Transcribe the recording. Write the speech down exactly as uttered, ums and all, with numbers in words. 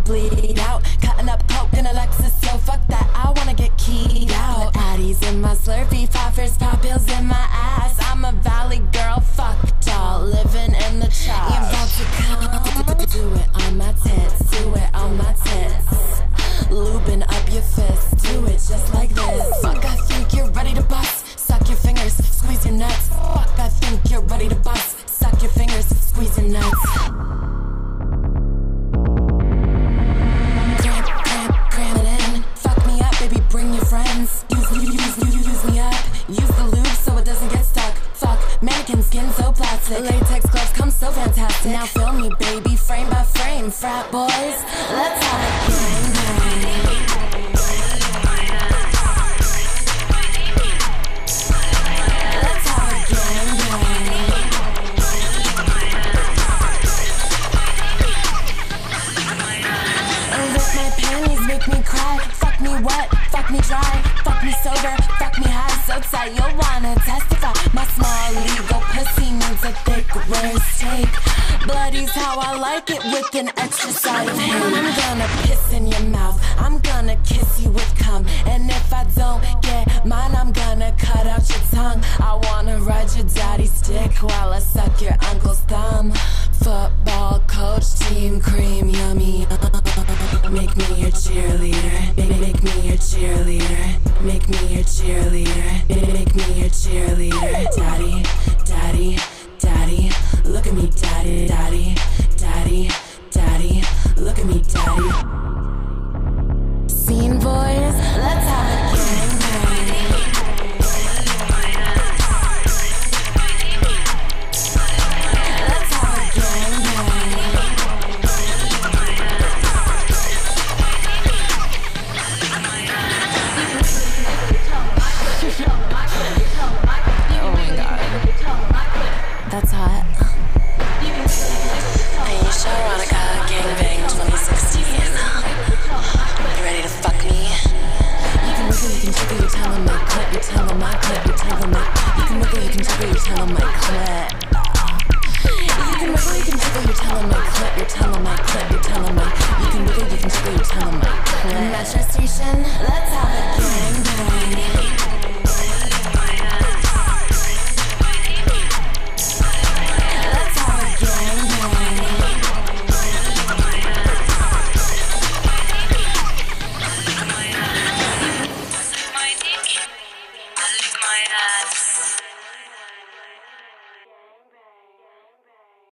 bleed out. Cutting up coke in a Lexus, so fuck that, I wanna get keyed out. Put Addies in my Slurpee, five first pop pills in my ass. I'm a valley girl, fuck doll, living in the trash. You about to come, do it on my tits, do it on my tits. Lubing up your fist, do it just like this. Fuck, I think you're ready to bust. Suck your fingers, squeeze your nuts. Fuck, I think you're ready to bust. Suck your fingers, squeeze your nuts. Cramp, cramp, cram it in. Fuck me up, baby, bring your friends. Use, use, use, use me up. Use the lube so it doesn't get stuck. Fuck, mannequin skin so plastic. Latex gloves come so fantastic. Now film me, baby, frame by frame. Frat boys, let's have a gang bang. Make me cry, fuck me wet, fuck me dry, fuck me sober, fuck me high, so tight you'll wanna testify. My small legal pussy needs a thick rare steak. Bloody's how I like it with an extra side of ham. I'm gonna piss in your mouth, I'm gonna kiss you with cum. And if I don't get mine, I'm gonna cut out your tongue. I wanna ride your daddy's dick while I suck your uncle's thumb. Football coach, team cream, yummy. Make me your cheerleader. Make me your cheerleader. Make me your cheerleader. Make me your cheerleader. Daddy, daddy, daddy. Look at me, daddy, daddy, daddy, daddy. Look at me, daddy. Scene boys, let's have a gang bang. Let's have a gang bang. Oh my god. That's hot. Aisha Veronica Gangbang twenty sixteen. You ready to fuck me? You can wiggle, you can jiggle, you're telling my clip, you're telling my clip, you're telling my. You can wiggle, you can jiggle, you're telling my clip. You can wiggle, you can jiggle, you're telling my clip, you're telling my clip, you're telling my. You can wiggle, you can jiggle, you're telling my clip. Metro Station, let's have a gangbang.